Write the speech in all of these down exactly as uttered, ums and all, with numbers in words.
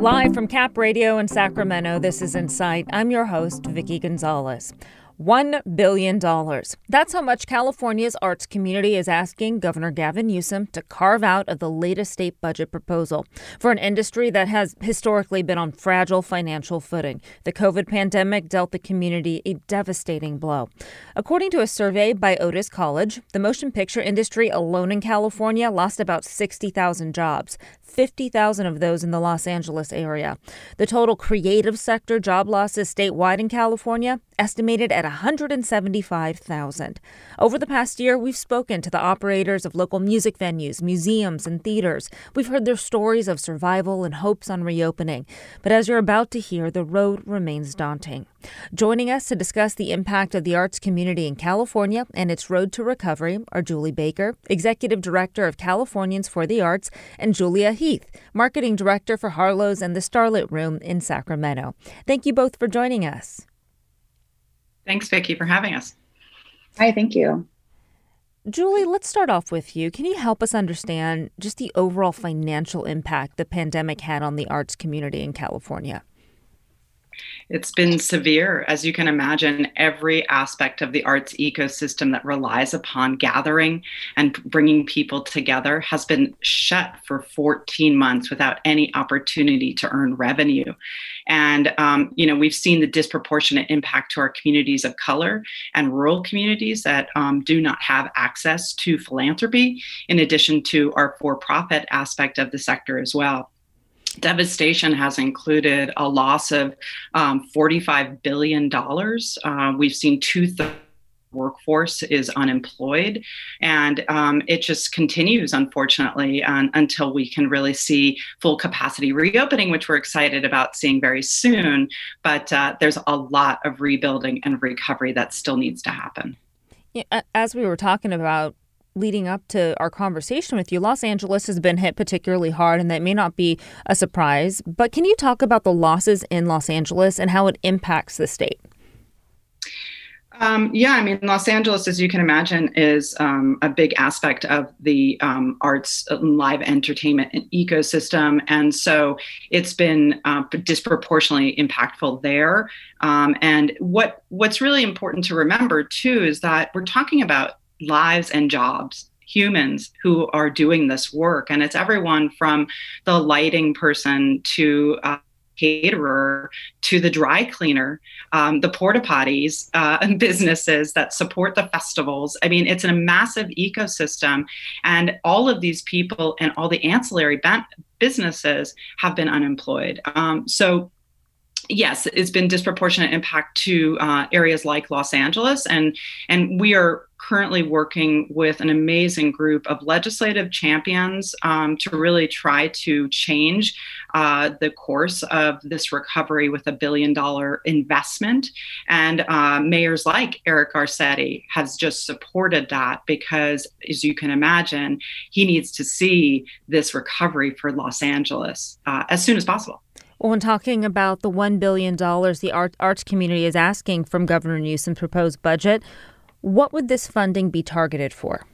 Live from Cap Radio in Sacramento, this is Insight. I'm your host, Vicky Gonzalez. One billion dollars. That's how much California's arts community is asking Governor Gavin Newsom to carve out of the latest state budget proposal for an industry that has historically been on fragile financial footing. The COVID pandemic dealt the community a devastating blow. According to a survey by Otis College, the motion picture industry alone in California lost about sixty thousand jobs, fifty thousand of those in the Los Angeles area. The total creative sector job losses statewide in California estimated at one hundred seventy-five thousand. Over the past year, we've spoken to the operators of local music venues, museums, and theaters. We've heard their stories of survival and hopes on reopening. But as you're about to hear, the road remains daunting. Joining us to discuss the impact of the arts community in California and its road to recovery are Julie Baker, Executive Director of Californians for the Arts, and Julia Heath, Marketing Director for Harlow's and the Starlit Room in Sacramento. Thank you both for joining us. Thanks, Vicki, for having us. Hi, thank you. Julie, let's start off with you. Can you help us understand just the overall financial impact the pandemic had on the arts community in California? It's been severe. As you can imagine, every aspect of the arts ecosystem that relies upon gathering and bringing people together has been shut for fourteen months without any opportunity to earn revenue. And, um, you know, we've seen the disproportionate impact to our communities of color and rural communities that um, do not have access to philanthropy, in addition to our for-profit aspect of the sector as well. Devastation has included a loss of um, forty-five billion dollars. Uh, we've seen two-thirds workforce is unemployed, and um, it just continues, unfortunately, um, until we can really see full capacity reopening, which we're excited about seeing very soon. But uh, there's a lot of rebuilding and recovery that still needs to happen. Yeah, as we were talking about leading up to our conversation with you, Los Angeles has been hit particularly hard, and that may not be a surprise. But can you talk about the losses in Los Angeles and how it impacts the state? Um, yeah, I mean, Los Angeles, as you can imagine, is um, a big aspect of the um, arts and live entertainment ecosystem. And so it's been uh, disproportionately impactful there. Um, and what what's really important to remember, too, is that we're talking about lives and jobs, humans who are doing this work. And it's everyone from the lighting person to uh, caterer to the dry cleaner, um, the porta potties uh, and businesses that support the festivals. I mean, it's a massive ecosystem, and all of these people and all the ancillary ben- businesses have been unemployed. Um, so yes, it's been disproportionate impact to uh, areas like Los Angeles, and and we are currently working with an amazing group of legislative champions um, to really try to change uh, the course of this recovery with a billion dollar investment. And uh, mayors like Eric Garcetti has just supported that because, as you can imagine, he needs to see this recovery for Los Angeles uh, as soon as possible. Well, when talking about the one billion dollars the art, arts community is asking from Governor Newsom's proposed budget, what would this funding be targeted for?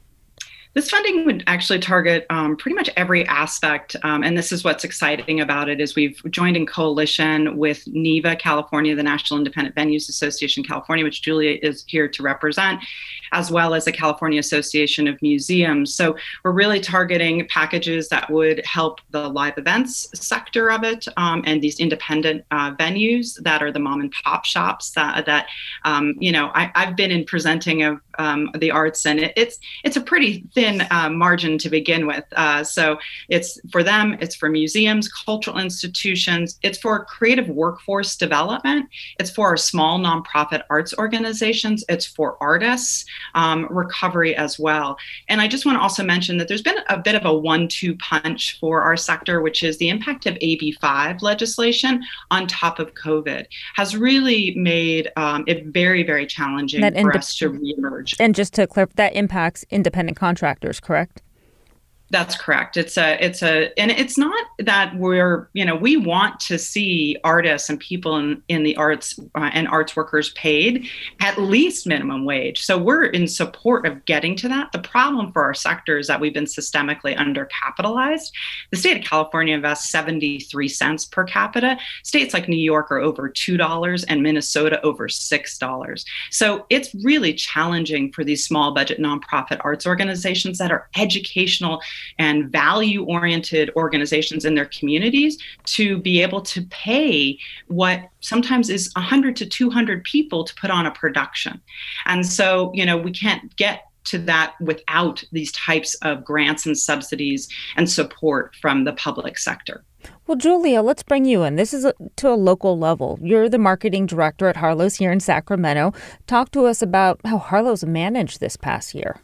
This funding would actually target um, pretty much every aspect, um, and this is what's exciting about it, is we've joined in coalition with NIVA California, the National Independent Venues Association California, which Julia is here to represent, as well as the California Association of Museums. So we're really targeting packages that would help the live events sector of it, um, and these independent uh, venues that are the mom and pop shops that, that um, you know, I, I've been in presenting of um, the arts, and it, it's it's a pretty thin Uh, margin to begin with. Uh, so it's for them, it's for museums, cultural institutions, it's for creative workforce development, it's for our small nonprofit arts organizations, it's for artists, um, recovery as well. And I just want to also mention that there's been a bit of a one two punch for our sector, which is the impact of A B five legislation on top of COVID has really made um, it very, very challenging that for ind- us to reemerge. And just to clarify, that impacts independent contractors, correct? That's correct. It's a, it's a, and it's not that we're, you know, we want to see artists and people in, in the arts uh, and arts workers paid at least minimum wage. So we're in support of getting to that. The problem for our sector is that we've been systemically undercapitalized. The state of California invests seventy-three cents per capita. States like New York are over two dollars and Minnesota over six dollars. So it's really challenging for these small budget nonprofit arts organizations that are educational and value-oriented organizations in their communities to be able to pay what sometimes is one hundred to two hundred people to put on a production. And so, you know, we can't get to that without these types of grants and subsidies and support from the public sector. Well, Julia, let's bring you in. This is a, to a local level. You're the marketing director at Harlow's here in Sacramento. Talk to us about how Harlow's managed this past year.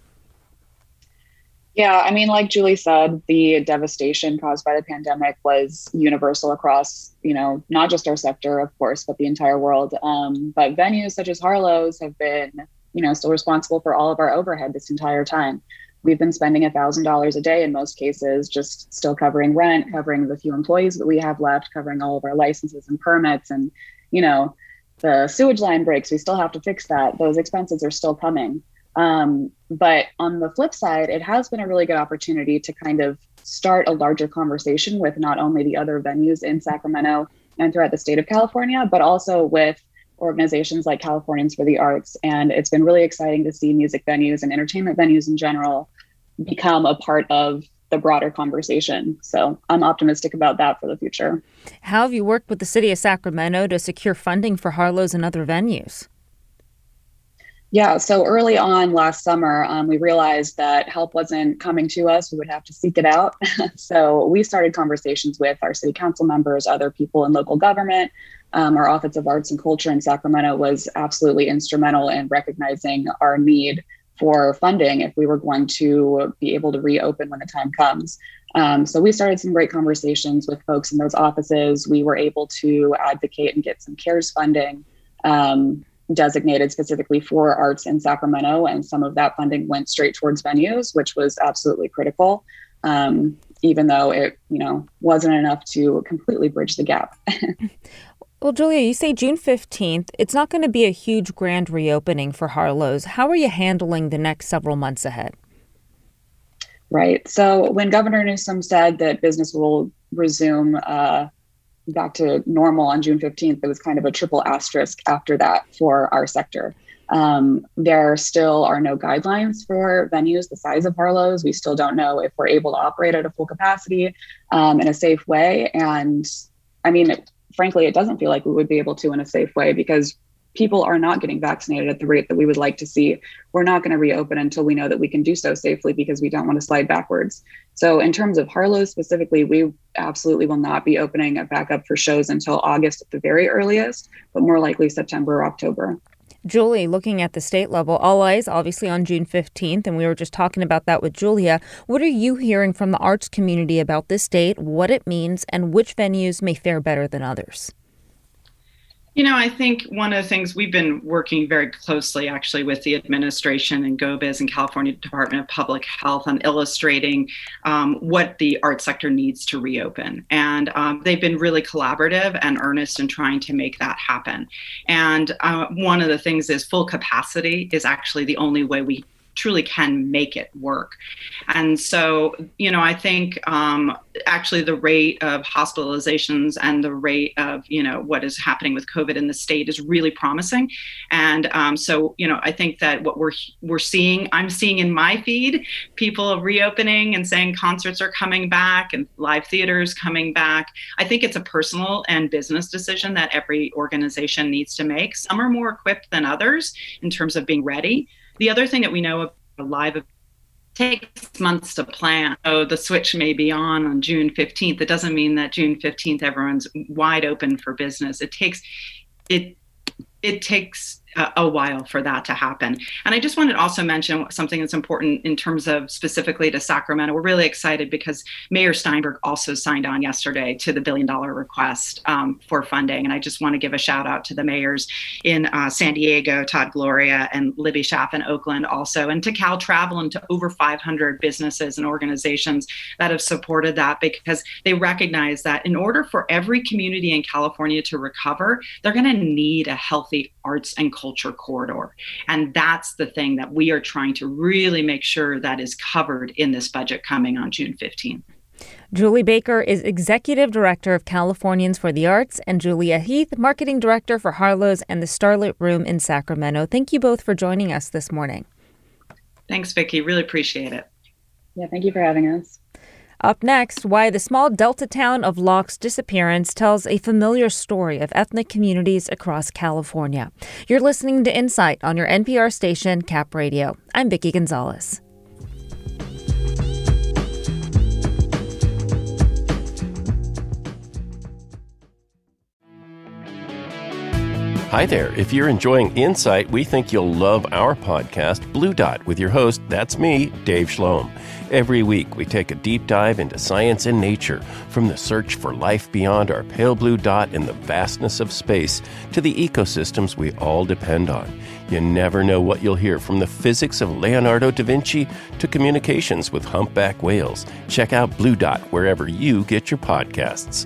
Yeah, I mean, like Julie said, the devastation caused by the pandemic was universal across, you know, not just our sector, of course, but the entire world. Um, but venues such as Harlow's have been, you know, still responsible for all of our overhead this entire time. We've been spending one thousand dollars a day in most cases, just still covering rent, covering the few employees that we have left, covering all of our licenses and permits. And, you know, the sewage line breaks, we still have to fix that. Those expenses are still coming. Um, but on the flip side, it has been a really good opportunity to kind of start a larger conversation with not only the other venues in Sacramento and throughout the state of California, but also with organizations like Californians for the Arts. And it's been really exciting to see music venues and entertainment venues in general become a part of the broader conversation. So I'm optimistic about that for the future. How have you worked with the city of Sacramento to secure funding for Harlow's and other venues? Yeah, so early on last summer, um, we realized that help wasn't coming to us. We would have to seek it out. So we started conversations with our city council members, other people in local government. Um, our Office of Arts and Culture in Sacramento was absolutely instrumental in recognizing our need for funding if we were going to be able to reopen when the time comes. Um, so we started some great conversations with folks in those offices. We were able to advocate and get some CARES funding um, designated specifically for arts in Sacramento. And some of that funding went straight towards venues, which was absolutely critical, um, even though it, you know, wasn't enough to completely bridge the gap. Well, Julia, you say June fifteenth. It's not going to be a huge grand reopening for Harlow's. How are you handling the next several months ahead? Right. So when Governor Newsom said that business will resume uh, back to normal on June fifteenth, there was kind of a triple asterisk after that for our sector. Um, there still are no guidelines for venues the size of Harlow's. We still don't know if we're able to operate at a full capacity um, in a safe way. And I mean, it, frankly, it doesn't feel like we would be able to in a safe way because people are not getting vaccinated at the rate that we would like to see. We're not going to reopen until we know that we can do so safely because we don't want to slide backwards. So in terms of Harlow's specifically, we absolutely will not be opening it back up for shows until August at the very earliest, but more likely September or October. Julie, looking at the state level, all eyes obviously on June fifteenth, and we were just talking about that with Julia. What are you hearing from the arts community about this date, what it means, and which venues may fare better than others? You know, I think one of the things we've been working very closely actually with the administration and GOBIZ and California Department of Public Health on illustrating um, what the art sector needs to reopen. And um, they've been really collaborative and earnest in trying to make that happen. And uh, one of the things is full capacity is actually the only way we truly can make it work. And so, you know, I think um, actually the rate of hospitalizations and the rate of, you know, what is happening with COVID in the state is really promising. And um, so, you know, I think that what we're we're seeing, I'm seeing in my feed, people reopening and saying concerts are coming back and live theaters coming back. I think it's a personal and business decision that every organization needs to make. Some are more equipped than others in terms of being ready. The other thing that we know about live takes months to plan. So the switch may be on on June fifteenth. It doesn't mean that June fifteenth everyone's wide open for business. It takes it it takes a, a while for that to happen. And I just wanted to also mention something that's important in terms of specifically to Sacramento. We're really excited because Mayor Steinberg also signed on yesterday to the billion dollar request um, for funding. And I just want to give a shout out to the mayors in uh, San Diego, Todd Gloria, and Libby Schaaf in Oakland also, and to Cal Travel and to over five hundred businesses and organizations that have supported that, because they recognize that in order for every community in California to recover, they're going to need a healthy arts and culture corridor. And that's the thing that we are trying to really make sure that is covered in this budget coming on June fifteenth. Julie Baker is Executive Director of Californians for the Arts, and Julia Heath, Marketing Director for Harlow's and the Starlit Room in Sacramento. Thank you both for joining us this morning. Thanks, Vicki. Really appreciate it. Yeah, thank you for having us. Up next, why the small Delta town of Locke's disappearance tells a familiar story of ethnic communities across California. You're listening to Insight on your N P R station, Cap Radio. I'm Vicki Gonzalez. Hi there. If you're enjoying Insight, we think you'll love our podcast, Blue Dot, with your host, that's me, Dave Schloem. Every week, we take a deep dive into science and nature, from the search for life beyond our pale blue dot in the vastness of space to the ecosystems we all depend on. You never know what you'll hear, from the physics of Leonardo da Vinci to communications with humpback whales. Check out Blue Dot wherever you get your podcasts.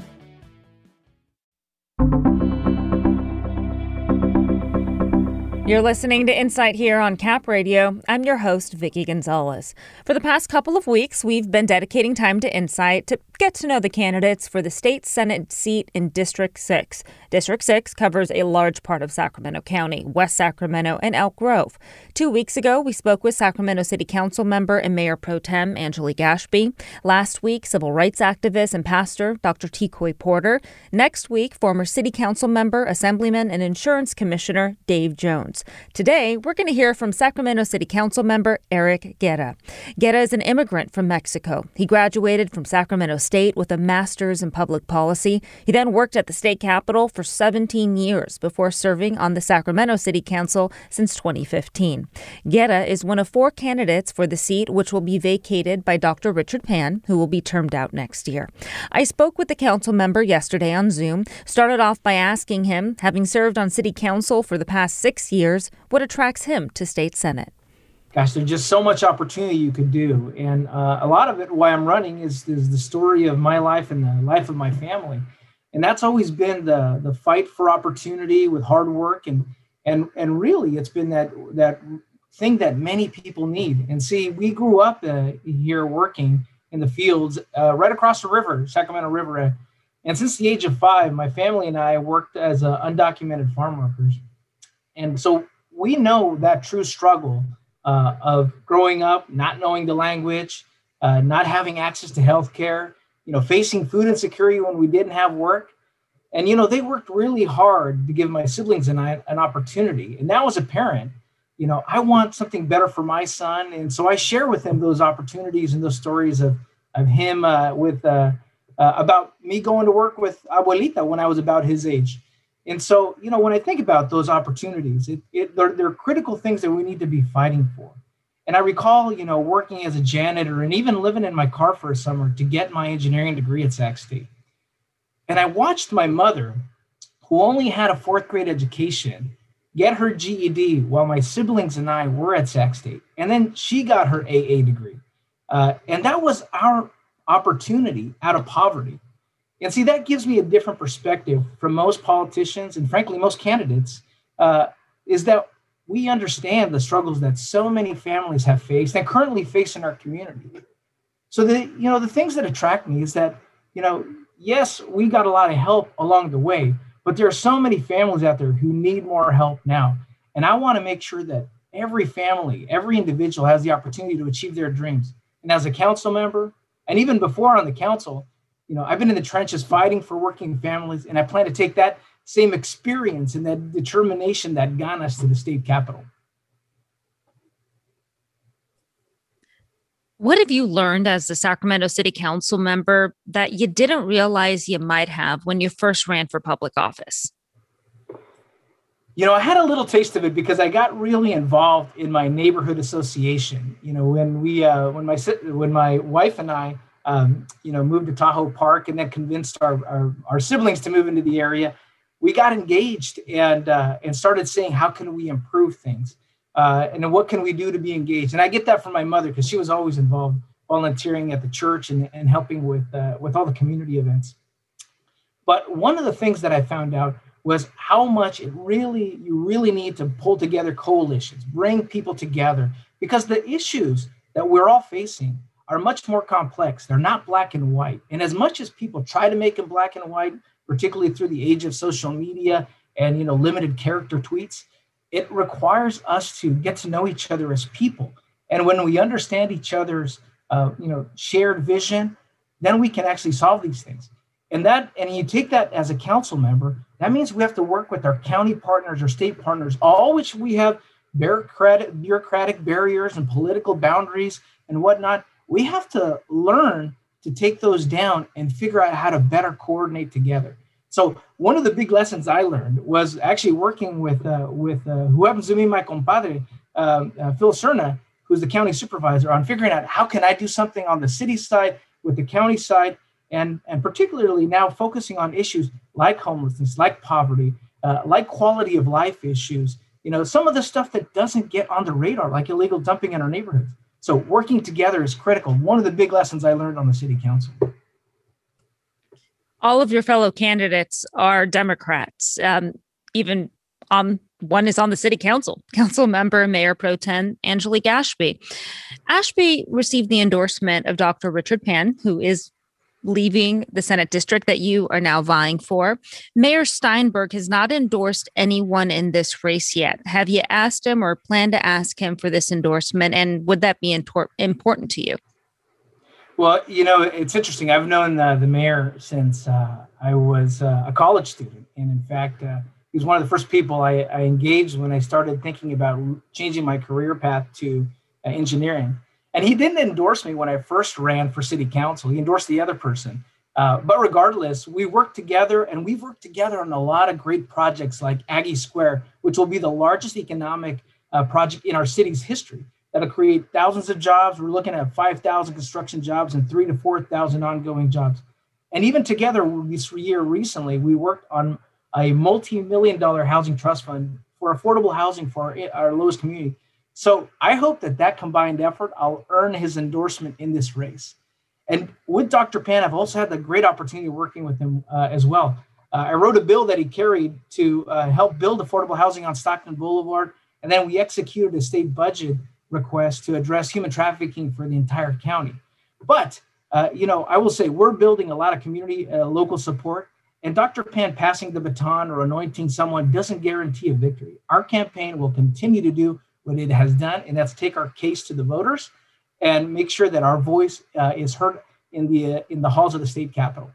You're listening to Insight here on Cap Radio. I'm your host, Vicki Gonzalez. For the past couple of weeks, we've been dedicating time to Insight to get to know the candidates for the state Senate seat in District six. District six covers a large part of Sacramento County, West Sacramento, and Elk Grove. Two weeks ago, we spoke with Sacramento City Council member and Mayor Pro Tem Angelique Ashby. Last week, civil rights activist and pastor Doctor Tecoy Porter. Next week, former City Council member, Assemblyman, and Insurance Commissioner Dave Jones. Today, we're going to hear from Sacramento City Council member Eric Guerra. Guerra is an immigrant from Mexico. He graduated from Sacramento State with a master's in public policy. He then worked at the state capitol for seventeen years before serving on the Sacramento City Council since twenty fifteen. Guerra is one of four candidates for the seat, which will be vacated by Doctor Richard Pan, who will be termed out next year. I spoke with the council member yesterday on Zoom, started off by asking him, having served on city council for the past six years, what attracts him to state senate. Gosh, there's just so much opportunity you could do. And uh, a lot of it, why I'm running, is, is the story of my life and the life of my family. And that's always been the the fight for opportunity with hard work. And and and really, it's been that that thing that many people need. And see, we grew up uh, here working in the fields uh, right across the river, Sacramento River. And since the age of five, my family and I worked as uh, undocumented farm workers. And so we know that true struggle uh, of growing up, not knowing the language, uh, not having access to health care, you know, facing food insecurity when we didn't have work. And, you know, they worked really hard to give my siblings and I an opportunity. And now as a parent, you know, I want something better for my son. And so I share with him those opportunities and those stories of, of him uh, with uh, uh, about me going to work with Abuelita when I was about his age. And so, you know, when I think about those opportunities, it, it, they're, they're critical things that we need to be fighting for. And I recall, you know, working as a janitor and even living in my car for a summer to get my engineering degree at Sac State. And I watched my mother, who only had a fourth grade education, get her G E D while my siblings and I were at Sac State. And then she got her A A degree. Uh, and that was our opportunity out of poverty. And see, that gives me a different perspective from most politicians and frankly, most candidates, uh, is that we understand the struggles that so many families have faced and currently face in our community. So the, you know, the things that attract me is that, you know, yes, we got a lot of help along the way, but there are so many families out there who need more help now. And I want to make sure that every family, every individual has the opportunity to achieve their dreams. And as a council member, and even before on the council, you know, I've been in the trenches fighting for working families, and I plan to take that same experience and that determination that got us to the state capitol. What have you learned as the Sacramento City Council member that you didn't realize you might have when you first ran for public office? You know, I had a little taste of it because I got really involved in my neighborhood association. You know, when we, uh, when my when my wife and I, um, you know, moved to Tahoe Park and then convinced our, our our siblings to move into the area, we got engaged and uh, and started saying, how can we improve things, uh, and then what can we do to be engaged? And I get that from my mother because she was always involved, volunteering at the church and, and helping with uh, with all the community events. But one of the things that I found out was how much it really, you really need to pull together coalitions, bring people together, because the issues that we're all facing are much more complex. They're not black and white. And as much as people try to make them black and white, particularly through the age of social media and, you know, limited character tweets, it requires us to get to know each other as people. And when we understand each other's, uh, you know, shared vision, then we can actually solve these things. And that, and you take that as a council member, that means we have to work with our county partners or state partners, all which we have bureaucratic, bureaucratic barriers and political boundaries and whatnot. We have to learn to take those down and figure out how to better coordinate together. So one of the big lessons I learned was actually working with uh, with uh, who happens to be my compadre, um, uh, Phil Cerna, who's the county supervisor, on figuring out how can I do something on the city side with the county side. And, and particularly now focusing on issues like homelessness, like poverty, uh, like quality of life issues, you know, some of the stuff that doesn't get on the radar, like illegal dumping in our neighborhoods. So working together is critical. One of the big lessons I learned on the city council. All of your fellow candidates are Democrats, um, even um, one is on the city council, council member, Mayor Pro Tem Angelique Ashby. Ashby received the endorsement of Doctor Richard Pan, who is leaving the Senate district that you are now vying for. Mayor Steinberg has not endorsed anyone in this race yet. Have you asked him or plan to ask him for this endorsement? And would that be intor- important to you? Well, you know, it's interesting. I've known uh, the mayor since uh, I was uh, a college student. And in fact, uh, he was one of the first people I, I engaged when I started thinking about changing my career path to uh, engineering. And he didn't endorse me when I first ran for city council. He endorsed the other person. Uh, but regardless, we worked together, and we've worked together on a lot of great projects like Aggie Square, which will be the largest economic uh, project in our city's history. That'll create thousands of jobs. We're looking at five thousand construction jobs and three to four thousand ongoing jobs. And even together this year recently, we worked on a multi-million dollar housing trust fund for affordable housing for our, our lowest community. So I hope that that combined effort, I'll earn his endorsement in this race. And with Doctor Pan, I've also had the great opportunity working with him uh, as well. Uh, I wrote a bill that he carried to uh, help build affordable housing on Stockton Boulevard. And then we executed a state budget request to address human trafficking for the entire county. But, uh, you know, I will say we're building a lot of community, uh, local support. And Doctor Pan passing the baton or anointing someone doesn't guarantee a victory. Our campaign will continue to do what it has done, and that's take our case to the voters and make sure that our voice uh, is heard in the uh, in the halls of the state capitol.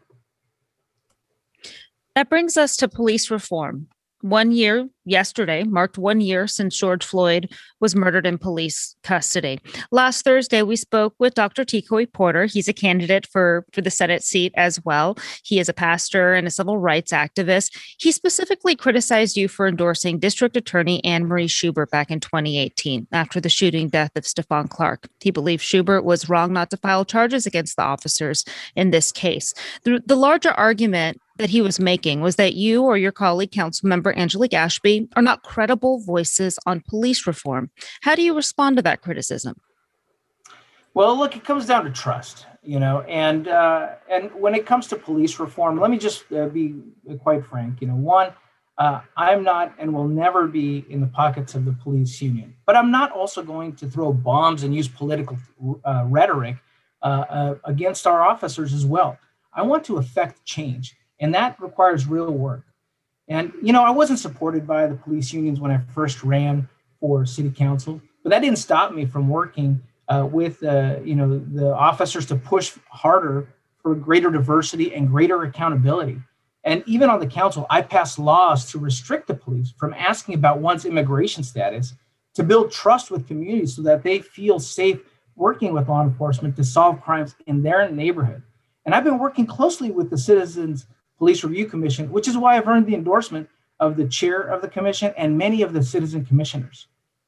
That brings us to police reform. One year yesterday marked one year since George Floyd was murdered in police custody. Last Thursday, we spoke with Doctor Tikoi Porter. He's a candidate for, for the Senate seat as well. He is a pastor and a civil rights activist. He specifically criticized you for endorsing District Attorney Anne Marie Schubert back in twenty eighteen after the shooting death of Stephon Clark. He believed Schubert was wrong not to file charges against the officers in this case. The, the larger argument that he was making was that you or your colleague, Councilmember Angelique Ashby, are not credible voices on police reform. How do you respond to that criticism? Well, look, it comes down to trust, you know, and uh, and when it comes to police reform, let me just uh, be quite frank. You know, one, uh, I'm not and will never be in the pockets of the police union, but I'm not also going to throw bombs and use political uh, rhetoric uh, uh, against our officers as well. I want to affect change. And that requires real work. And, you know, I wasn't supported by the police unions when I first ran for city council, but that didn't stop me from working uh, with, uh, you know, the officers to push harder for greater diversity and greater accountability. And even on the council, I passed laws to restrict the police from asking about one's immigration status to build trust with communities so that they feel safe working with law enforcement to solve crimes in their neighborhood. And I've been working closely with the Citizens Police Review Commission, which is why I've earned the endorsement of the chair of the commission and many of the citizen commissioners.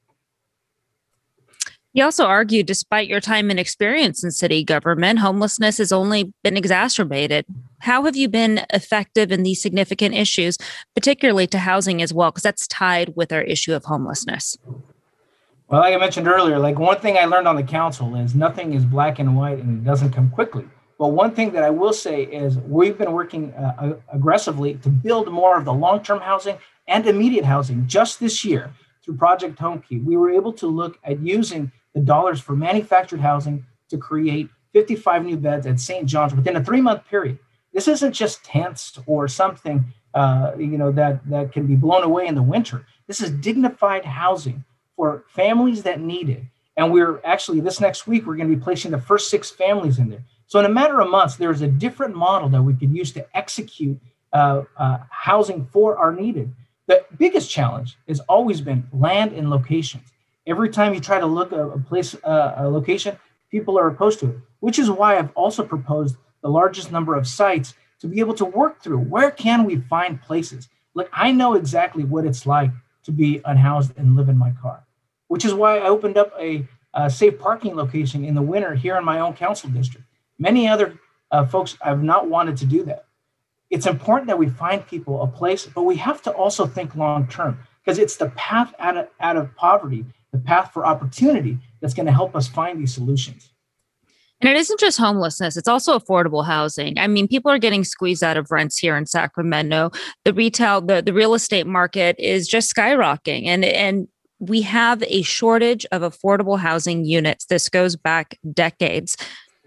You also argued, despite your time and experience in city government, homelessness has only been exacerbated. How have you been effective in these significant issues, particularly to housing as well? Because that's tied with our issue of homelessness. Well, like I mentioned earlier, like one thing I learned on the council is nothing is black and white and it doesn't come quickly. But one thing that I will say is we've been working uh, aggressively to build more of the long-term housing and immediate housing. Just this year, through Project Homekey, we were able to look at using the dollars for manufactured housing to create fifty-five new beds at Saint John's within a three-month period. This isn't just tents or something uh, you know that, that can be blown away in the winter. This is dignified housing for families that need it. And we're actually, this next week, we're going to be placing the first six families in there. So in a matter of months, there's a different model that we could use to execute uh, uh, housing for our needed. The biggest challenge has always been land and locations. Every time you try to look at a place, uh, a location, people are opposed to it, which is why I've also proposed the largest number of sites to be able to work through. Where can we find places? Look, I know exactly what it's like to be unhoused and live in my car, which is why I opened up a, a safe parking location in the winter here in my own council district. Many other uh, folks have not wanted to do that. It's important that we find people a place, but we have to also think long-term because it's the path out of, out of poverty, the path for opportunity that's going to help us find these solutions. And it isn't just homelessness, it's also affordable housing. I mean, people are getting squeezed out of rents here in Sacramento. The retail, the, the real estate market is just skyrocketing. And, and we have a shortage of affordable housing units. This goes back decades.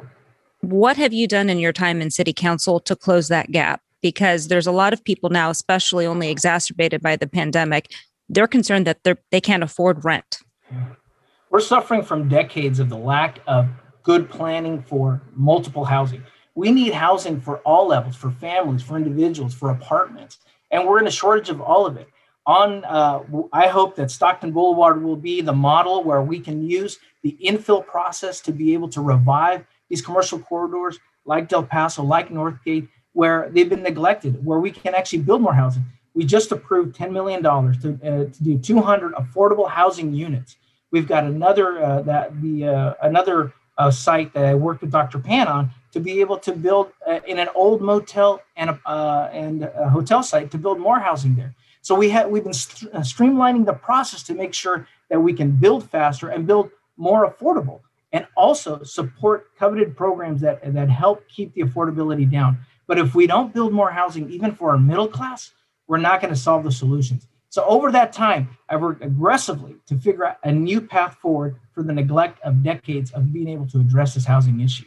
What have you done in your time in city council to close that gap? Because there's a lot of people now, especially only exacerbated by the pandemic, they're concerned that they're, they can't afford rent. We're suffering from decades of the lack of good planning for multiple housing. We need housing for all levels, for families, for individuals, for apartments, and we're in a shortage of all of it. On, uh, I hope that Stockton Boulevard will be the model where we can use the infill process to be able to revive these commercial corridors like Del Paso, like Northgate, where they've been neglected, where we can actually build more housing. We just approved ten million dollars to, uh, to do two hundred affordable housing units. We've got another uh, that the uh, another uh, site that I worked with Doctor Pan on to be able to build uh, in an old motel and a, uh, and a hotel site to build more housing there. So we have we've been st- streamlining the process to make sure that we can build faster and build more affordable, and also support coveted programs that that help keep the affordability down. But if we don't build more housing, even for our middle class, we're not going to solve the solutions. So over that time, I worked aggressively to figure out a new path forward for the neglect of decades of being able to address this housing issue.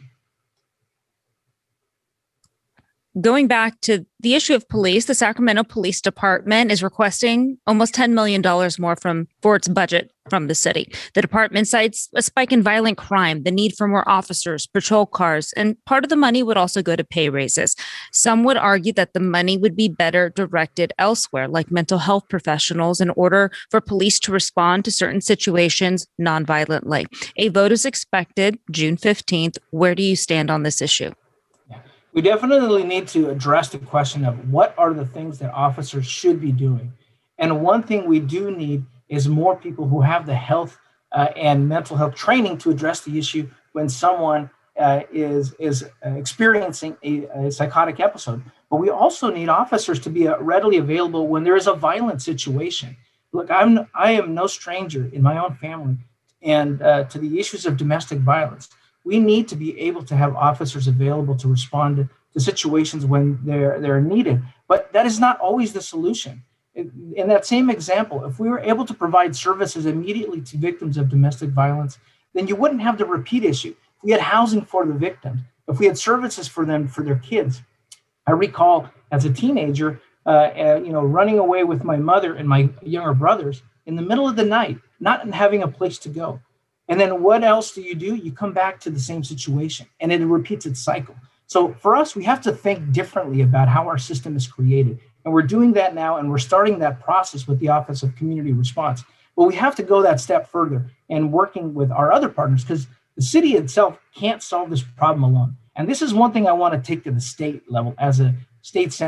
Going back to the issue of police, the Sacramento Police Department is requesting almost ten million dollars more from for its budget from the city. The department cites a spike in violent crime, the need for more officers, patrol cars, and part of the money would also go to pay raises. Some would argue that the money would be better directed elsewhere, like mental health professionals, in order for police to respond to certain situations nonviolently. A vote is expected June fifteenth. Where do you stand on this issue? We definitely need to address the question of what are the things that officers should be doing. And one thing we do need is more people who have the health uh, and mental health training to address the issue when someone uh, is, is uh, experiencing a, a psychotic episode. But we also need officers to be uh, readily available when there is a violent situation. Look, I'm, I am no stranger in my own family and uh, to the issues of domestic violence. We need to be able to have officers available to respond to, to situations when they're they're needed. But that is not always the solution. In, in that same example, if we were able to provide services immediately to victims of domestic violence, then you wouldn't have the repeat issue. If we had housing for the victims, if we had services for them, for their kids. I recall as a teenager, uh, uh, you know, running away with my mother and my younger brothers in the middle of the night, not having a place to go. And then what else do you do? You come back to the same situation and it repeats its cycle. So for us, we have to think differently about how our system is created. And we're doing that now, and we're starting that process with the Office of Community Response. But we have to go that step further and working with our other partners, because the city itself can't solve this problem alone. And this is one thing I want to take to the state level as a state senator.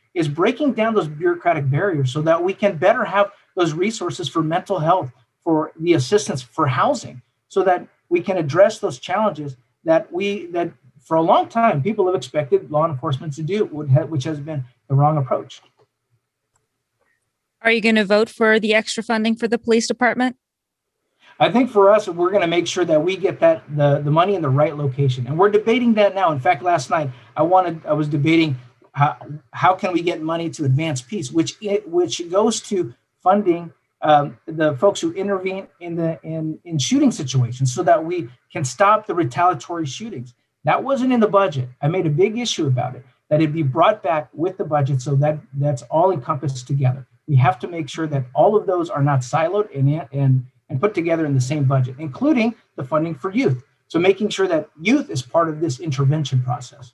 is breaking down those bureaucratic barriers so that we can better have those resources for mental health, for the assistance for housing, so that we can address those challenges that we that for a long time people have expected law enforcement to do, which has been the wrong approach. Are you going to vote for the extra funding for the police department? I think for us, we're going to make sure that we get that the, the money in the right location. And we're debating that now. In fact, last night, I wanted I was debating how, how can we get money to advance peace, which it, which goes to funding um, the folks who intervene in the in, in shooting situations so that we can stop the retaliatory shootings. That wasn't in the budget. I made a big issue about it, that it be brought back with the budget so that that's all encompassed together. We have to make sure that all of those are not siloed and and and put together in the same budget, including the funding for youth. So making sure that youth is part of this intervention process.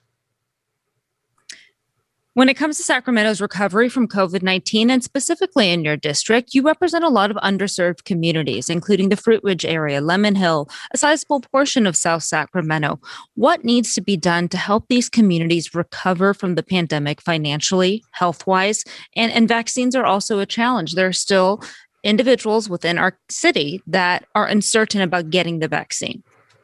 When it comes to Sacramento's recovery from COVID nineteen, and specifically in your district, you represent a lot of underserved communities, including the Fruitridge area, Lemon Hill, a sizable portion of South Sacramento. What needs to be done to help these communities recover from the pandemic financially, health-wise? And, and vaccines are also a challenge. There are still individuals within our city that are uncertain about getting the vaccine.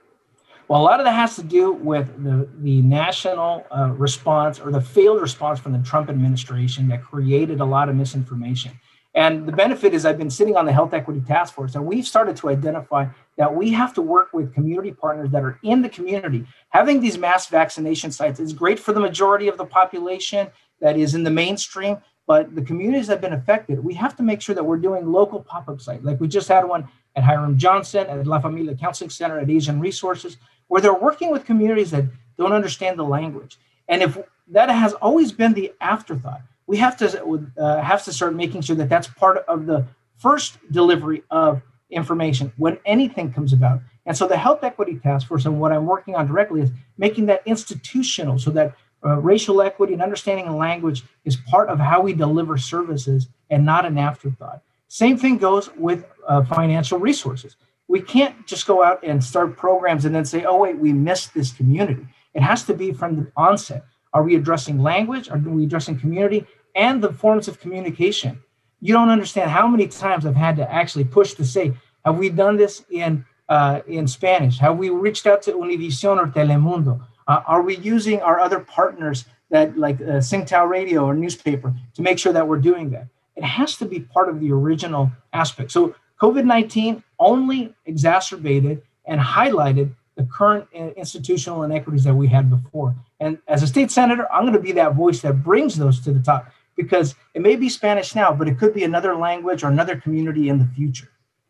Well, a lot of that has to do with the, the national uh, response or the failed response from the Trump administration that created a lot of misinformation. And the benefit is I've been sitting on the Health Equity Task Force, and we've started to identify that we have to work with community partners that are in the community. Having these mass vaccination sites is great for the majority of the population that is in the mainstream, but the communities that have been affected, we have to make sure that we're doing local pop-up sites. Like we just had one at Hiram Johnson, at La Familia Counseling Center, at Asian Resources, where they're working with communities that don't understand the language. And if that has always been the afterthought, we have to uh, have to start making sure that that's part of the first delivery of information when anything comes about. And so the Health Equity Task Force, and what I'm working on directly, is making that institutional so that uh, racial equity and understanding of language is part of how we deliver services and not an afterthought. Same thing goes with uh, financial resources. We can't just go out and start programs and then say, oh, wait, we missed this community. It has to be from the onset. Are we addressing language? Are we addressing community and the forms of communication? You don't understand how many times I've had to actually push to say, have we done this in uh, in Spanish? Have we reached out to Univision or Telemundo? Uh, are we using our other partners that like uh, Singtel Radio or newspaper to make sure that we're doing that? It has to be part of the original aspect. So COVID nineteen only exacerbated and highlighted the current institutional inequities that we had before. And as a state senator, I'm going to be that voice that brings those to the top, because it may be Spanish now, but it could be another language or another community in the future.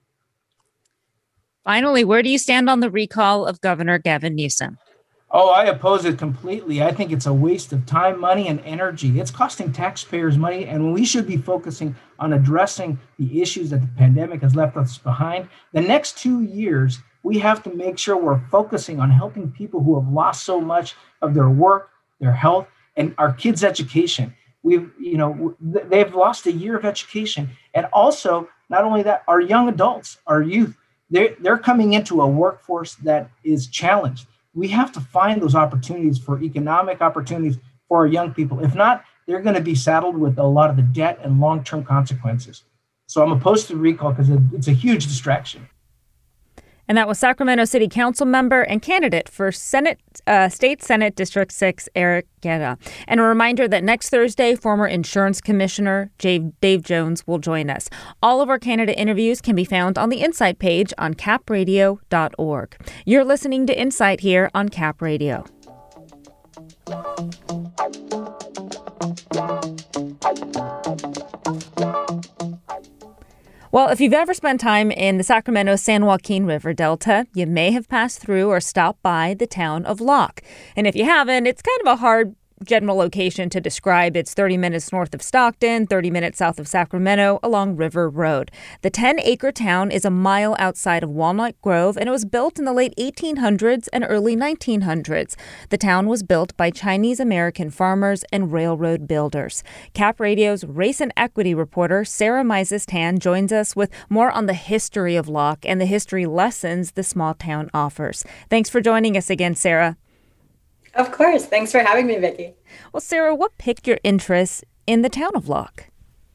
Finally, where do you stand on the recall of Governor Gavin Newsom? Oh, I oppose it completely. I think it's a waste of time, money, and energy. It's costing taxpayers money, and we should be focusing on addressing the issues that the pandemic has left us behind. The next two years, we have to make sure we're focusing on helping people who have lost so much of their work, their health, and our kids' education. We've, you know, they've lost a year of education. And also, not only that, our young adults, our youth, they're, they're coming into a workforce that is challenged. We have to find those opportunities for economic opportunities for our young people. If not, they're going to be saddled with a lot of the debt and long-term consequences. So I'm opposed to recall because it's a huge distraction. And that was Sacramento City Council member and candidate for Senate, uh, State Senate District six, Eric Guerra. And a reminder that next Thursday, former Insurance Commissioner Dave Jones will join us. All of our candidate interviews can be found on the Insight page on cap radio dot org. You're listening to Insight here on Cap Radio. Well, if you've ever spent time in the Sacramento-San Joaquin River Delta, you may have passed through or stopped by the town of Locke. And if you haven't, it's kind of a hard general location to describe. It's thirty minutes north of Stockton, thirty minutes south of Sacramento along River Road. The ten-acre town is a mile outside of Walnut Grove, and it was built in the late eighteen hundreds and early nineteen hundreds. The town was built by Chinese-American farmers and railroad builders. Cap Radio's race and equity reporter Sarah Mises-Tan joins us with more on the history of Locke and the history lessons the small town offers. Thanks for joining us again, Sarah. Of course. Thanks for having me, Vicki. Well, Sarah, what piqued your interest in the town of Locke?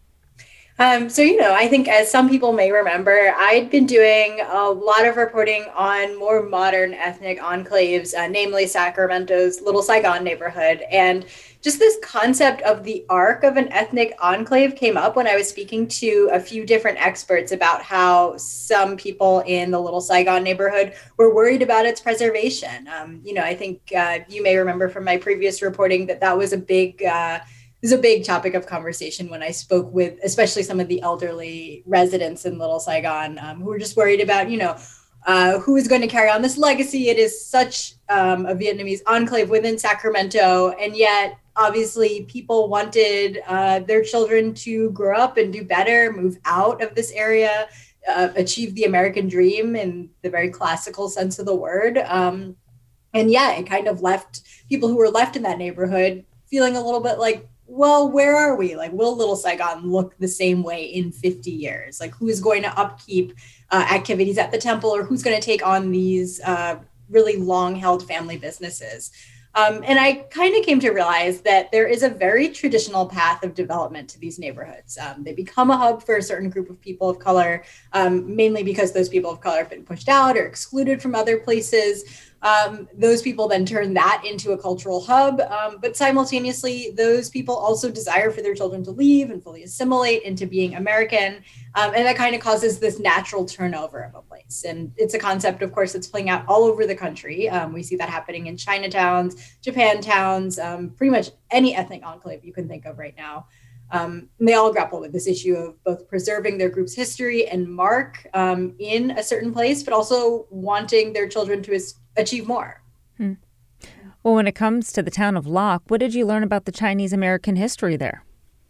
Um, so, you know, I think as some people may remember, I'd been doing a lot of reporting on more modern ethnic enclaves, uh, namely Sacramento's Little Saigon neighborhood. And just this concept of the arc of an ethnic enclave came up when I was speaking to a few different experts about how some people in the Little Saigon neighborhood were worried about its preservation. Um, you know, I think uh, you may remember from my previous reporting that that was a big uh, This is a big topic of conversation when I spoke with, especially some of the elderly residents in Little Saigon, um, who were just worried about, you know, uh, who is going to carry on this legacy. It is such um, a Vietnamese enclave within Sacramento, and yet obviously people wanted uh, their children to grow up and do better, move out of this area, uh, achieve the American dream in the very classical sense of the word. Um, and yeah, it kind of left people who were left in that neighborhood feeling a little bit like, well, where are we? Like, will Little Saigon look the same way in fifty years? Like, who's going to upkeep uh, activities at the temple, or who's going to take on these uh, really long-held family businesses? Um, and I kind of came to realize that there is a very traditional path of development to these neighborhoods. Um, they become a hub for a certain group of people of color, um, mainly because those people of color have been pushed out or excluded from other places. Um, those people then turn that into a cultural hub, um, but simultaneously, those people also desire for their children to leave and fully assimilate into being American, um, and that kind of causes this natural turnover of a place. And it's a concept, of course, that's playing out all over the country. Um, we see that happening in Chinatowns, Japantowns, um, pretty much any ethnic enclave you can think of right now. Um, and they all grapple with this issue of both preserving their group's history and mark um, in a certain place, but also wanting their children to as- achieve more. Hmm. Well, when it comes to the town of Locke, what did you learn about the Chinese American history there?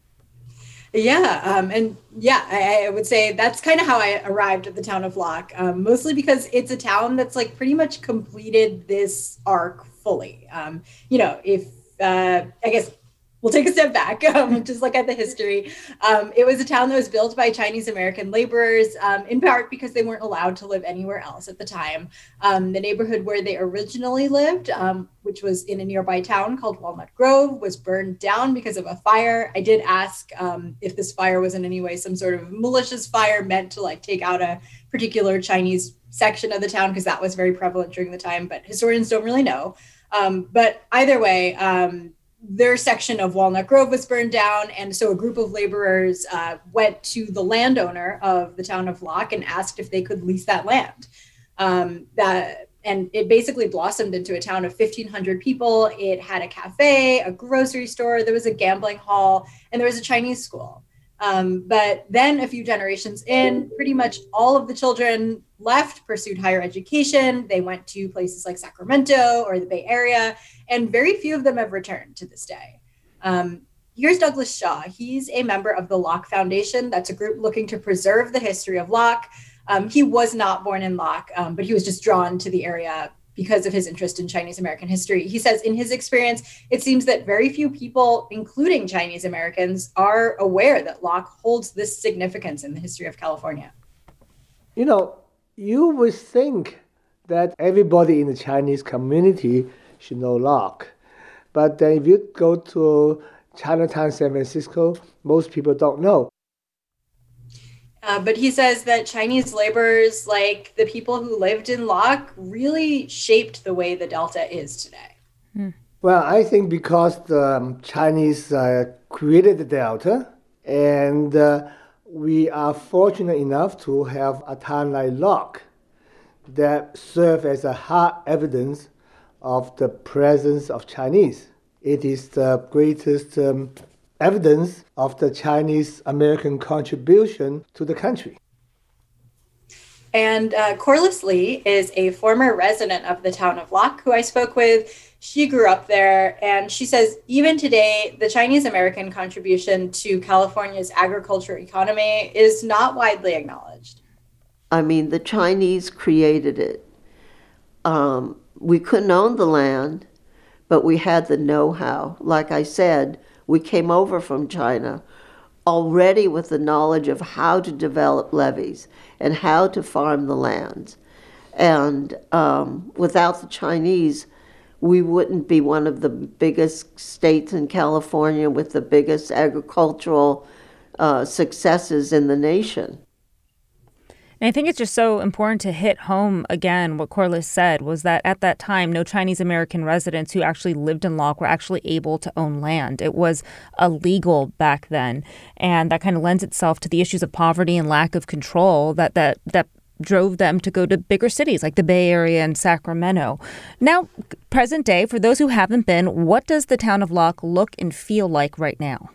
Yeah, um, and yeah, I, I would say that's kind of how I arrived at the town of Locke, um, mostly because it's a town that's like pretty much completed this arc fully. Um, you know, if uh, I guess we'll take a step back, um, just look at the history. Um, it was a town that was built by Chinese American laborers, um, in part because they weren't allowed to live anywhere else at the time. Um, the neighborhood where they originally lived, um, which was in a nearby town called Walnut Grove, was burned down because of a fire. I did ask um, if this fire was in any way some sort of malicious fire meant to like take out a particular Chinese section of the town, because that was very prevalent during the time, but historians don't really know. Um, but either way, um, their section of Walnut Grove was burned down. And so a group of laborers uh, went to the landowner of the town of Locke and asked if they could lease that land. Um, that, and it basically blossomed into a town of fifteen hundred people. It had a cafe, a grocery store, there was a gambling hall, and there was a Chinese school. Um, but then a few generations in, pretty much all of the children left, pursued higher education. They went to places like Sacramento or the Bay Area, and very few of them have returned to this day. Um, here's Douglas Shaw. He's a member of the Locke Foundation. That's a group looking to preserve the history of Locke. Um, he was not born in Locke, um, but he was just drawn to the area because of his interest in Chinese American history. He says in his experience, it seems that very few people, including Chinese Americans, are aware that Locke holds this significance in the history of California. You know, you would think that everybody in the Chinese community should know Locke. But then if you go to Chinatown, San Francisco, most people don't know. Uh, but he says that Chinese laborers, like the people who lived in Locke, really shaped the way the Delta is today. Hmm. Well, I think because the um, Chinese uh, created the Delta, and uh, we are fortunate enough to have a town like Locke that serve as a hard evidence of the presence of Chinese. It is the greatest um, evidence of the Chinese American contribution to the country. And uh, Corliss Lee is a former resident of the town of Locke who I spoke with. She grew up there, and she says even today, the Chinese American contribution to California's agriculture economy is not widely acknowledged. I mean, the Chinese created it. Um, we couldn't own the land, but we had the know-how. Like I said, we came over from China already with the knowledge of how to develop levees and how to farm the lands. And um, without the Chinese, we wouldn't be one of the biggest states in California with the biggest agricultural uh, successes in the nation. And I think it's just so important to hit home again what Corliss said was that at that time, no Chinese American residents who actually lived in Locke were actually able to own land. It was illegal back then. And that kind of lends itself to the issues of poverty and lack of control that that that drove them to go to bigger cities like the Bay Area and Sacramento. Now, present day, for those who haven't been, what does the town of Locke look and feel like right now?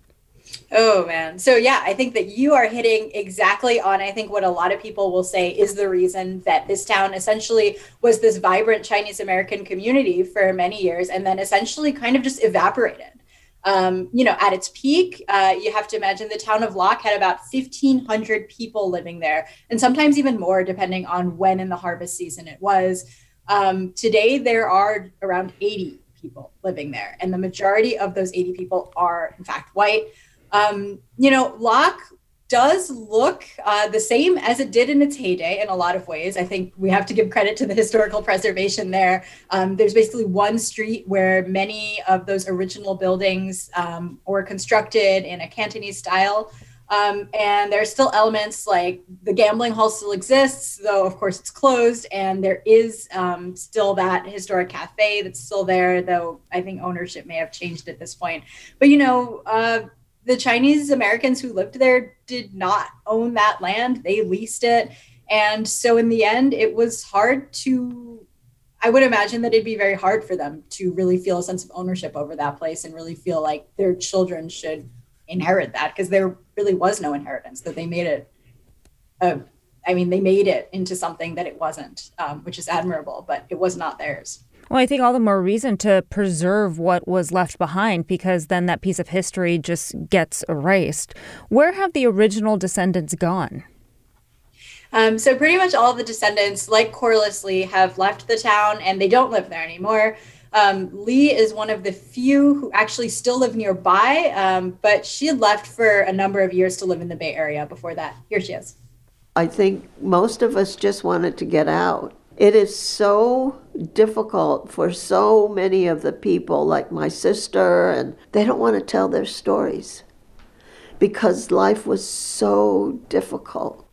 Oh, man. So, yeah, I think that you are hitting exactly on, I think, what a lot of people will say is the reason that this town essentially was this vibrant Chinese American community for many years and then essentially kind of just evaporated. Um, you know, at its peak, uh, you have to imagine the town of Locke had about fifteen hundred people living there, and sometimes even more, depending on when in the harvest season it was. Um, today, there are around eighty people living there, and the majority of those eighty people are, in fact, white. Um, you know, Locke does look uh, the same as it did in its heyday in a lot of ways. I think we have to give credit to the historical preservation there. Um, there's basically one street where many of those original buildings um, were constructed in a Cantonese style. Um, and there are still elements like the gambling hall still exists, though, of course, it's closed. And there is um, still that historic cafe that's still there, though I think ownership may have changed at this point. But, you know, uh, the Chinese Americans who lived there did not own that land. They leased it. And so in the end, it was hard to, I would imagine that it'd be very hard for them to really feel a sense of ownership over that place and really feel like their children should inherit that, because there really was no inheritance, that they made it, uh, I mean, they made it into something that it wasn't, um, which is admirable, but it was not theirs. Well, I think all the more reason to preserve what was left behind, because then that piece of history just gets erased. Where have the original descendants gone? Um, so pretty much all of the descendants, like Corliss Lee, have left the town and they don't live there anymore. Um, Lee is one of the few who actually still live nearby, um, but she had left for a number of years to live in the Bay Area before that. Here she is. I think most of us just wanted to get out. It is so difficult for so many of the people, like my sister, and they don't want to tell their stories because life was so difficult.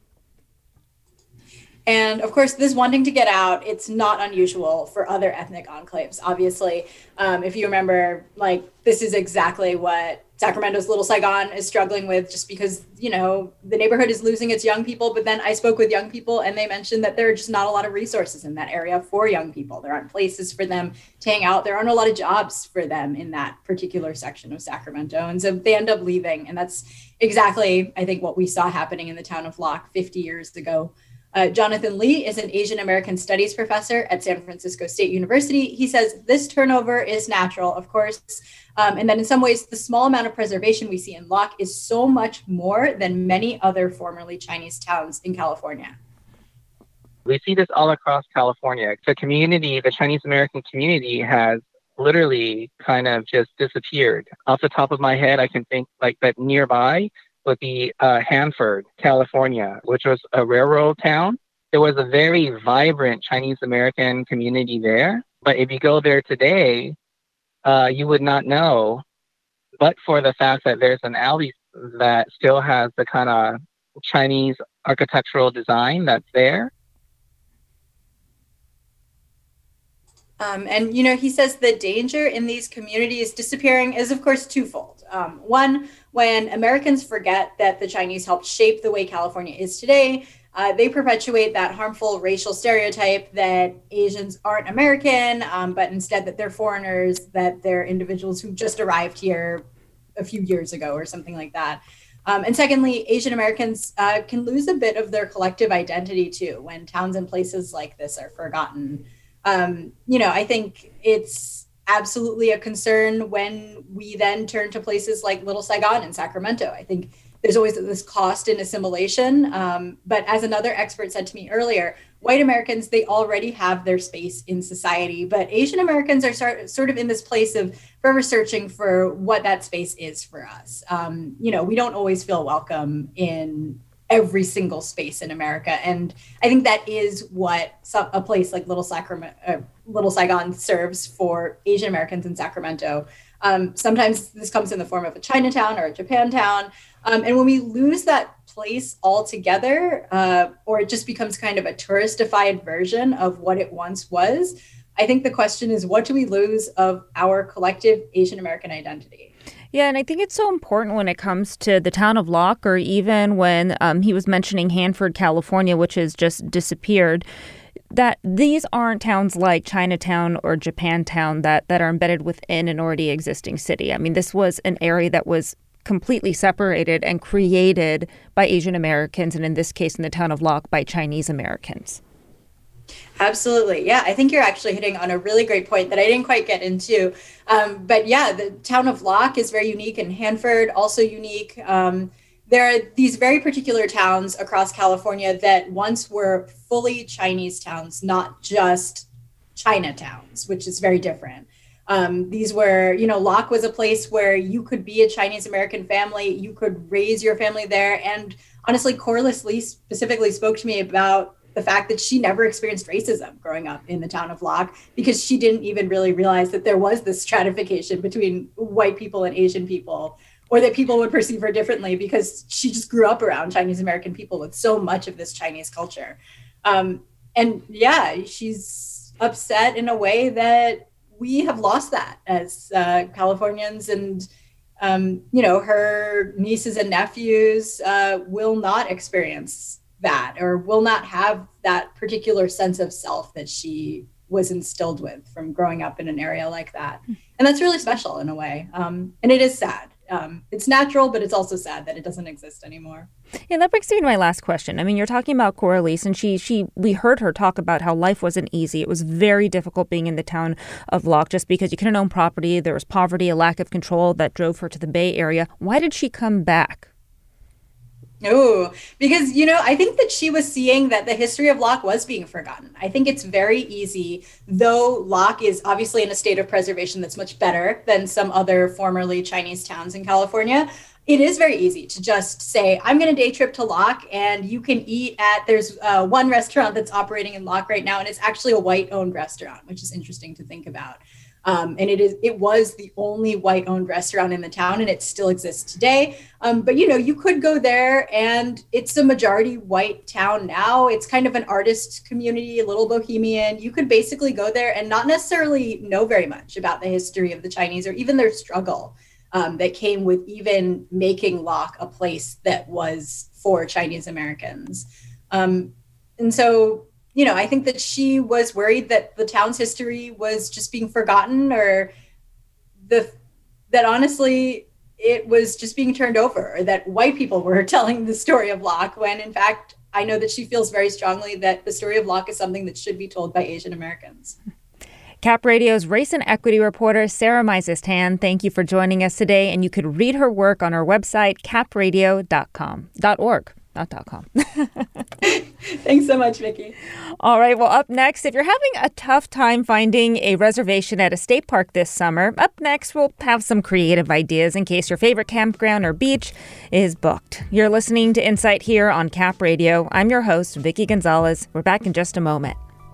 And of course, this wanting to get out, it's not unusual for other ethnic enclaves. Obviously, um, if you remember, like, this is exactly what Sacramento's Little Saigon is struggling with, just because, you know, the neighborhood is losing its young people. But then I spoke with young people and they mentioned that there are just not a lot of resources in that area for young people. There aren't places for them to hang out. There aren't a lot of jobs for them in that particular section of Sacramento. And so they end up leaving. And that's exactly, I think, what we saw happening in the town of Locke fifty years ago. Uh, Jonathan Lee is an Asian American Studies professor at San Francisco State University. He says this turnover is natural, of course, um, and that in some ways, the small amount of preservation we see in Locke is so much more than many other formerly Chinese towns in California. We see this all across California. The community, the Chinese American community, has literally kind of just disappeared. Off the top of my head, I can think like that nearby would be uh, Hanford, California, which was a railroad town. There was a very vibrant Chinese American community there. But if you go there today, uh, you would not know, but for the fact that there's an alley that still has the kind of Chinese architectural design that's there. Um, and, you know, he says the danger in these communities disappearing is, of course, twofold. Um, one, when Americans forget that the Chinese helped shape the way California is today, uh, they perpetuate that harmful racial stereotype that Asians aren't American, um, but instead that they're foreigners, that they're individuals who just arrived here a few years ago or something like that. Um, and secondly, Asian Americans uh, can lose a bit of their collective identity, too, when towns and places like this are forgotten. Um, you know, I think it's absolutely a concern when we then turn to places like Little Saigon and Sacramento. I think there's always this cost in assimilation. Um, but as another expert said to me earlier, white Americans, they already have their space in society, but Asian Americans are sort, sort of in this place of forever searching for what that space is for us. Um, you know, we don't always feel welcome in every single space in America. And I think that is what some, a place like Little Sacramento, uh, Little Saigon serves for Asian Americans in Sacramento. Um, sometimes this comes in the form of a Chinatown or a Japantown. Um, and when we lose that place altogether, uh, or it just becomes kind of a touristified version of what it once was, I think the question is, what do we lose of our collective Asian American identity? Yeah, and I think it's so important when it comes to the town of Locke, or even when um, he was mentioning Hanford, California, which has just disappeared, that these aren't towns like Chinatown or Japantown that, that are embedded within an already existing city. I mean, this was an area that was completely separated and created by Asian Americans, and in this case, in the town of Locke, by Chinese Americans. Absolutely. Yeah, I think you're actually hitting on a really great point that I didn't quite get into. Um, but yeah, the town of Locke is very unique, and Hanford also unique. Um, there are these very particular towns across California that once were fully Chinese towns, not just Chinatowns, which is very different. Um, these were, you know, Locke was a place where you could be a Chinese American family, you could raise your family there. And honestly, Corliss Lee specifically spoke to me about the fact that she never experienced racism growing up in the town of Locke, because she didn't even really realize that there was this stratification between white people and Asian people, or that people would perceive her differently, because she just grew up around Chinese American people with so much of this Chinese culture. Um, and yeah, she's upset in a way that we have lost that as uh, Californians, and um, you know, her nieces and nephews uh, will not experience that, or will not have that particular sense of self that she was instilled with from growing up in an area like that. And that's really special in a way. Um, and it is sad. Um, it's natural, but it's also sad that it doesn't exist anymore. Yeah, that brings me to my last question. I mean, you're talking about Corliss, and she, she, we heard her talk about how life wasn't easy. It was very difficult being in the town of Locke, just because you couldn't own property. There was poverty, a lack of control that drove her to the Bay Area. Why did she come back? Oh, because, you know, I think that she was seeing that the history of Locke was being forgotten. I think it's very easy, though Locke is obviously in a state of preservation that's much better than some other formerly Chinese towns in California. It is very easy to just say, I'm going to day trip to Locke, and you can eat at, there's uh, one restaurant that's operating in Locke right now, and it's actually a white-owned restaurant, which is interesting to think about. Um, and it is it was the only white-owned restaurant in the town, and it still exists today. Um, but, you know, you could go there, and it's a majority white town now. It's kind of an artist community, a little bohemian. You could basically go there and not necessarily know very much about the history of the Chinese, or even their struggle um, that came with even making Locke a place that was for Chinese Americans. Um, and so... You know, I think that she was worried that the town's history was just being forgotten, or the that honestly it was just being turned over, or that white people were telling the story of Locke, when in fact, I know that she feels very strongly that the story of Locke is something that should be told by Asian Americans. Cap Radio's race and equity reporter, Sarah Meisestan, thank you for joining us today. And you could read her work on our website, cap radio dot com, .org. Not .com. Thanks so much, Vicki. All right. Well, up next, if you're having a tough time finding a reservation at a state park this summer, up next, we'll have some creative ideas in case your favorite campground or beach is booked. You're listening to Insight here on Cap Radio. I'm your host, Vicki Gonzalez. We're back in just a moment.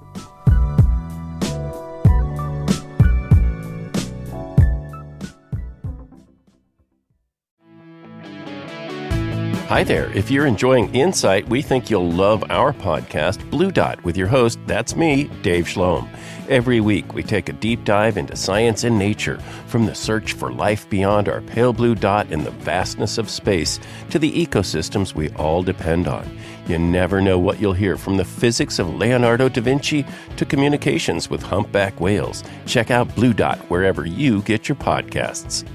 Hi there. If you're enjoying Insight, we think you'll love our podcast, Blue Dot, with your host, that's me, Dave Shlom. Every week, we take a deep dive into science and nature, from the search for life beyond our pale blue dot in the vastness of space to the ecosystems we all depend on. You never know what you'll hear, from the physics of Leonardo da Vinci to communications with humpback whales. Check out Blue Dot wherever you get your podcasts.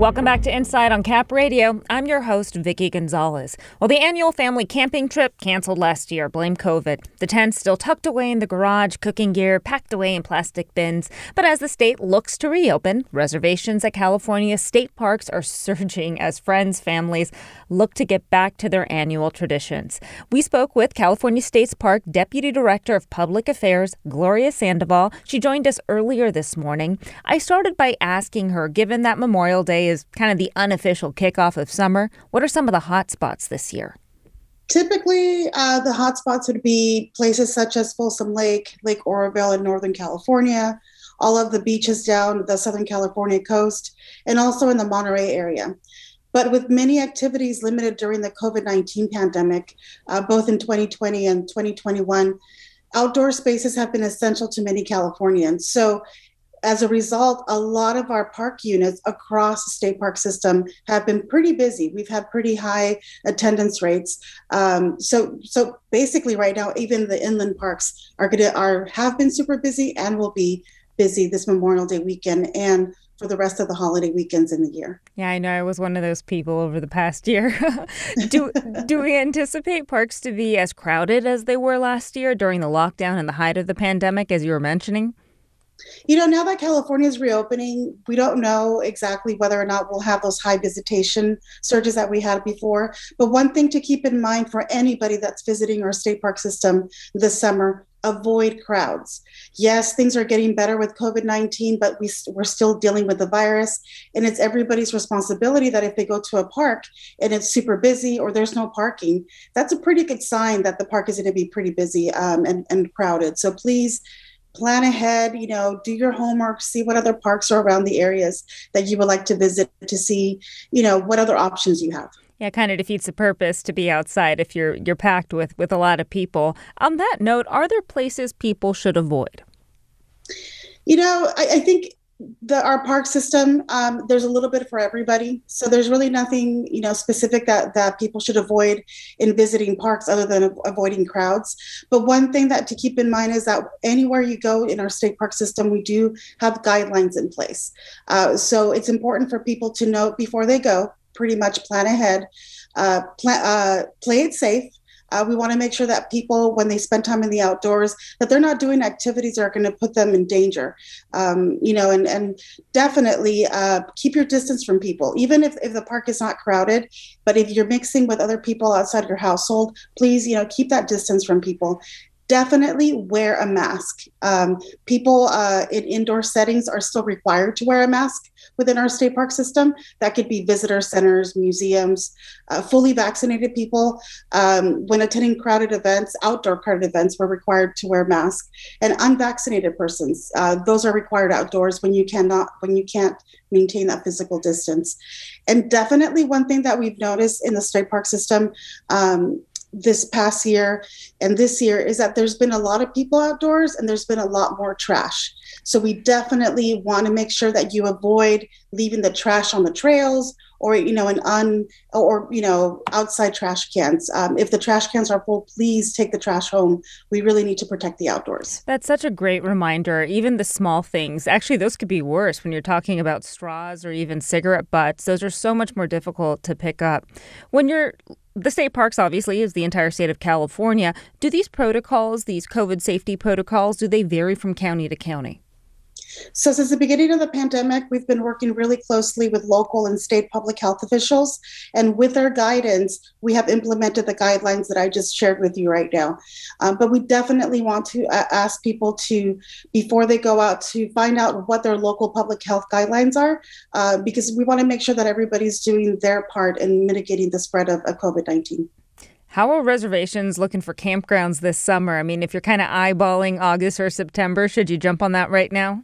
Welcome back to Inside on Cap Radio. I'm your host, Vicki Gonzalez. Well, the annual family camping trip canceled last year. Blame COVID. The tents still tucked away in the garage, cooking gear packed away in plastic bins. But as the state looks to reopen, reservations at California's state parks are surging as friends, families look to get back to their annual traditions. We spoke with California State's Park Deputy Director of Public Affairs, Gloria Sandoval. She joined us earlier this morning. I started by asking her, given that Memorial Day is kind of the unofficial kickoff of summer, what are some of the hot spots this year? Typically, uh, the hot spots would be places such as Folsom Lake, Lake Oroville in Northern California, all of the beaches down the Southern California coast, and also in the Monterey area. But with many activities limited during the COVID nineteen pandemic, uh, both in twenty twenty and twenty twenty-one, outdoor spaces have been essential to many Californians. So as a result, a lot of our park units across the state park system have been pretty busy. We've had pretty high attendance rates. Um, so, so basically, right now, even the inland parks are gonna are have been super busy and will be busy this Memorial Day weekend and for the rest of the holiday weekends in the year. Yeah, I know. I was one of those people over the past year. do do we anticipate parks to be as crowded as they were last year during the lockdown and the height of the pandemic, as you were mentioning? You know, now that California is reopening, we don't know exactly whether or not we'll have those high visitation surges that we had before. But one thing to keep in mind for anybody that's visiting our state park system this summer, avoid crowds. Yes, things are getting better with COVID nineteen, but we, we're still dealing with the virus. And it's everybody's responsibility that if they go to a park and it's super busy or there's no parking, that's a pretty good sign that the park is going to be pretty busy um, and, and crowded. So please, plan ahead, you know, do your homework, see what other parks are around the areas that you would like to visit to see, you know, what other options you have. Yeah, it kind of defeats the purpose to be outside if you're you're packed with, with a lot of people. On that note, are there places people should avoid? You know, I, I think the our park system, um, there's a little bit for everybody. So there's really nothing, you know, specific that, that people should avoid in visiting parks other than av- avoiding crowds. But one thing that to keep in mind is that anywhere you go in our state park system, we do have guidelines in place. Uh, so it's important for people to know before they go, pretty much plan ahead, uh, pl- uh, play it safe. Uh, we want to make sure that people, when they spend time in the outdoors, that they're not doing activities that are going to put them in danger. Um, you know, and, and definitely uh, keep your distance from people, even if, if the park is not crowded. But if you're mixing with other people outside your household, please, you know, keep that distance from people. Definitely wear a mask. Um, people uh, in indoor settings are still required to wear a mask within our state park system. That could be visitor centers, museums, uh, fully vaccinated people. Um, when attending crowded events, outdoor crowded events, we're required to wear masks. And unvaccinated persons, uh, those are required outdoors when you cannot, when you can't maintain that physical distance. And definitely one thing that we've noticed in the state park system, um, this past year and this year is that there's been a lot of people outdoors and there's been a lot more trash. So we definitely want to make sure that you avoid leaving the trash on the trails or, you know, an un or, you know, outside trash cans. Um, if the trash cans are full, please take the trash home. We really need to protect the outdoors. That's such a great reminder. Even the small things, actually, those could be worse when you're talking about straws or even cigarette butts. Those are so much more difficult to pick up. When you're The state parks, obviously, is the entire state of California. Do these protocols, these COVID safety protocols, do they vary from county to county? So since the beginning of the pandemic, we've been working really closely with local and state public health officials. And with their guidance, we have implemented the guidelines that I just shared with you right now. Um, but we definitely want to uh, ask people to, before they go out, to find out what their local public health guidelines are, uh, because we want to make sure that everybody's doing their part in mitigating the spread of, of COVID nineteen. How are reservations looking for campgrounds this summer? I mean, if you're kind of eyeballing August or September, should you jump on that right now?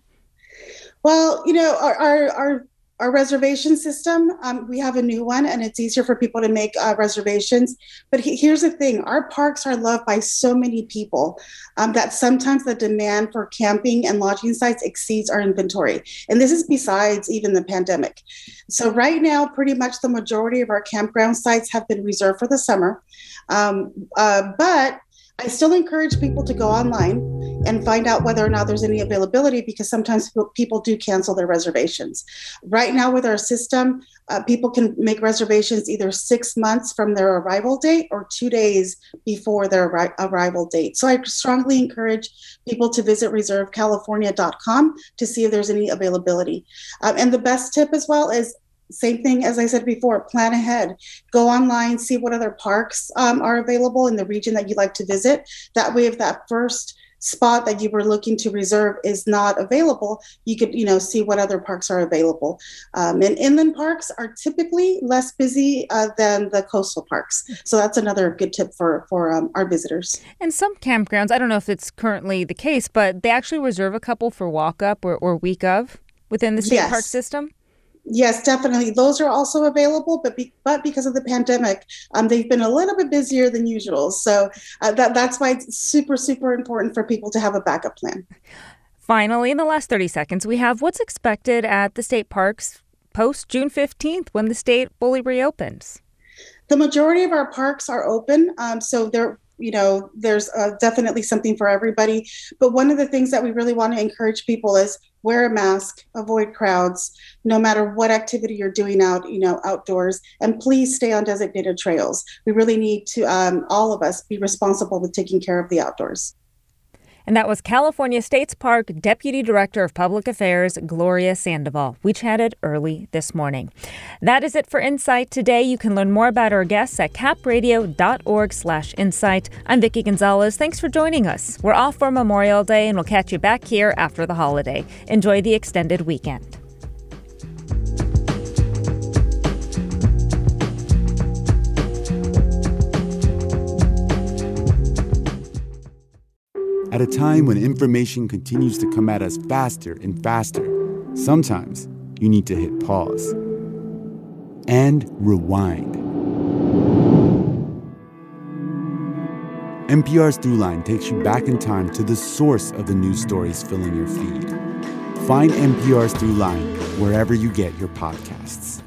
Well, you know, our our our, our reservation system, um, we have a new one and it's easier for people to make uh, reservations. But he, here's the thing, our parks are loved by so many people um, that sometimes the demand for camping and lodging sites exceeds our inventory. And this is besides even the pandemic. So right now, pretty much the majority of our campground sites have been reserved for the summer. Um, uh, but I still encourage people to go online and find out whether or not there's any availability, because sometimes people do cancel their reservations. Right now with our system, uh, people can make reservations either six months from their arrival date or two days before their arri- arrival date. So I strongly encourage people to visit reserve california dot com to see if there's any availability. Um, and the best tip as well is, same thing as I said before, plan ahead. Go online, see what other parks um, are available in the region that you'd like to visit. That way, if that first spot that you were looking to reserve is not available, you could, you know, see what other parks are available. Um, and inland parks are typically less busy uh, than the coastal parks. So that's another good tip for, for um, our visitors. And some campgrounds, I don't know if it's currently the case, but they actually reserve a couple for walk-up or, or week of within the state Yes. park system? Yes, definitely. Those are also available, but be, but because of the pandemic, um, they've been a little bit busier than usual. So uh, that that's why it's super, super important for people to have a backup plan. Finally, in the last thirty seconds, we have what's expected at the state parks post June fifteenth when the state fully reopens. The majority of our parks are open, um, so they're you know, there's uh, definitely something for everybody. But one of the things that we really want to encourage people is wear a mask, avoid crowds, no matter what activity you're doing out, you know, outdoors, and please stay on designated trails. We really need to, um, all of us, be responsible with taking care of the outdoors. And that was California States Park Deputy Director of Public Affairs, Gloria Sandoval. We chatted early this morning. That is it for Insight today. You can learn more about our guests at capradio.org slash insight. I'm Vicki Gonzalez. Thanks for joining us. We're off for Memorial Day, and we'll catch you back here after the holiday. Enjoy the extended weekend. At a time when information continues to come at us faster and faster, sometimes you need to hit pause and rewind. N P R's Throughline takes you back in time to the source of the news stories filling your feed. Find N P R's Throughline wherever you get your podcasts.